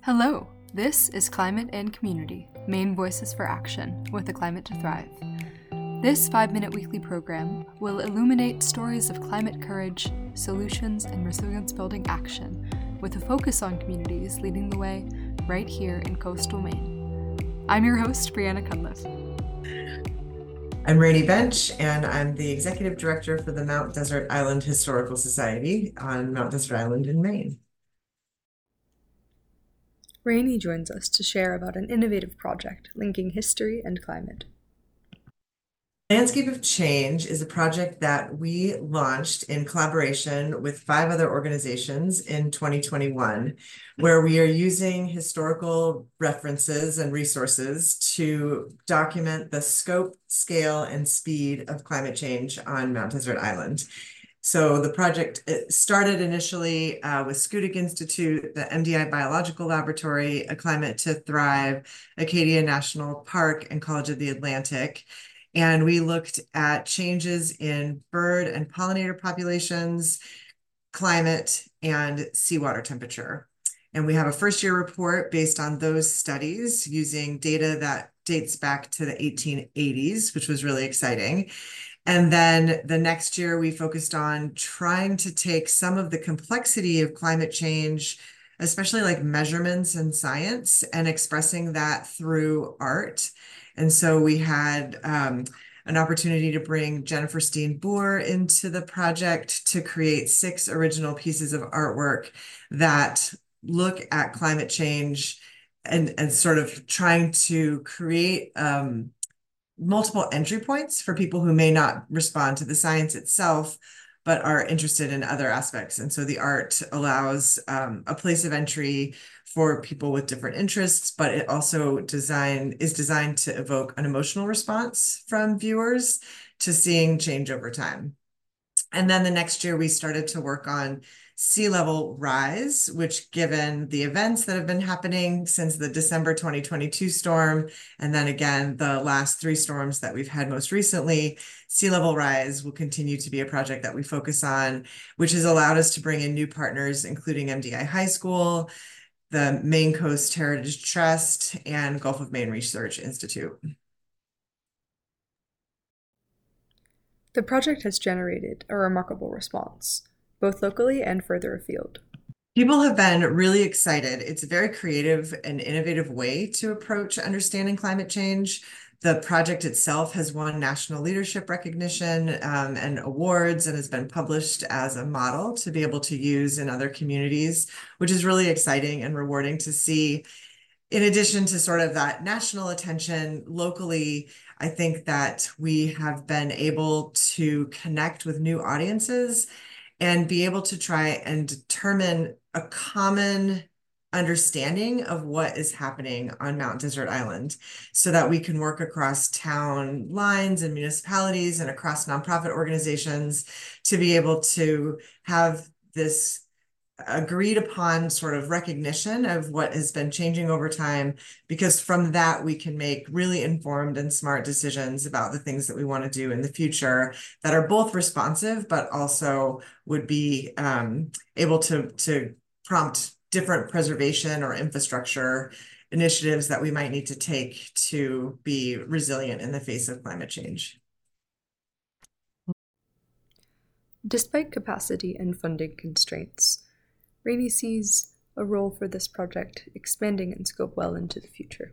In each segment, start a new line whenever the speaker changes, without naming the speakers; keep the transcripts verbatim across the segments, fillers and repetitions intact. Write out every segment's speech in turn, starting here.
Hello, this is Climate and Community, Maine Voices for Action, with a Climate to Thrive. This five-minute weekly program will illuminate stories of climate courage, solutions, and resilience-building action, with a focus on communities leading the way right here in coastal Maine. I'm your host, Brianna Cunliffe.
I'm Rainey Bench, and I'm the Executive Director for the Mount Desert Island Historical Society on Mount Desert Island in Maine.
Rainey joins us to share about an innovative project linking history and climate.
Landscape of Change is a project that we launched in collaboration with five other organizations in twenty twenty-one, where we are using historical references and resources to document the scope, scale, and speed of climate change on Mount Desert Island. So the project started initially uh, with Schoodic Institute, the M D I Biological Laboratory, A Climate to Thrive, Acadia National Park, and College of the Atlantic. And we looked at changes in bird and pollinator populations, climate, and seawater temperature. And we have a first year report based on those studies using data that dates back to the eighteen eighties, which was really exciting. And then the next year we focused on trying to take some of the complexity of climate change, especially like measurements and science, and expressing that through art. And so we had um, an opportunity to bring Jennifer Steen-Boer into the project to create six original pieces of artwork that look at climate change and, and sort of trying to create um, multiple entry points for people who may not respond to the science itself, but are interested in other aspects. And so the art allows um, a place of entry for people with different interests, but it also design is designed to evoke an emotional response from viewers to seeing change over time. And then the next year we started to work on sea level rise, which, given the events that have been happening since the December twenty twenty-two storm, and then again, the last three storms that we've had most recently, sea level rise will continue to be a project that we focus on, which has allowed us to bring in new partners, including M D I High School, the Maine Coast Heritage Trust, and Gulf of Maine Research Institute.
The project has generated a remarkable response, both locally and further afield.
People have been really excited. It's a very creative and innovative way to approach understanding climate change. The project itself has won national leadership recognition um, and awards and has been published as a model to be able to use in other communities, which is really exciting and rewarding to see. In addition to sort of that national attention, locally, I think that we have been able to connect with new audiences and be able to try and determine a common understanding of what is happening on Mount Desert Island so that we can work across town lines and municipalities and across nonprofit organizations to be able to have this agreed upon sort of recognition of what has been changing over time, because from that we can make really informed and smart decisions about the things that we want to do in the future that are both responsive, but also would be um, able to, to prompt different preservation or infrastructure initiatives that we might need to take to be resilient in the face of climate change.
Despite capacity and funding constraints, Rainey sees a role for this project expanding in scope well into the future.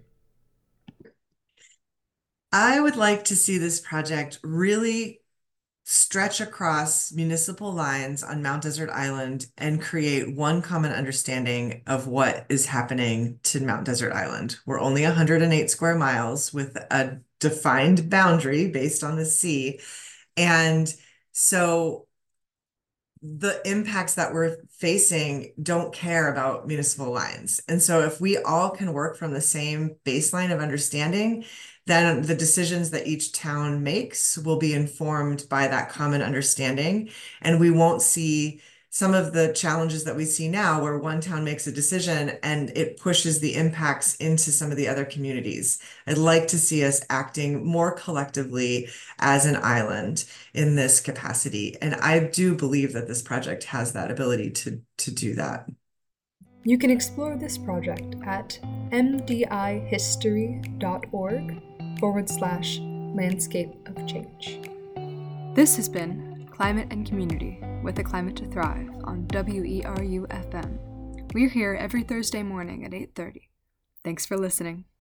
I would like to see this project really stretch across municipal lines on Mount Desert Island and create one common understanding of what is happening to Mount Desert Island. We're only one hundred eight square miles with a defined boundary based on the sea. And so the impacts that we're facing don't care about municipal lines. And so if we all can work from the same baseline of understanding, then the decisions that each town makes will be informed by that common understanding. And we won't see some of the challenges that we see now where one town makes a decision and it pushes the impacts into some of the other communities. I'd like to see us acting more collectively as an island in this capacity. And I do believe that this project has that ability to, to do that.
You can explore this project at mdihistory.org forward slash landscape of change. This has been Climate and Community with A Climate to Thrive on W E R U F M. We're here every Thursday morning at eight thirty. Thanks for listening.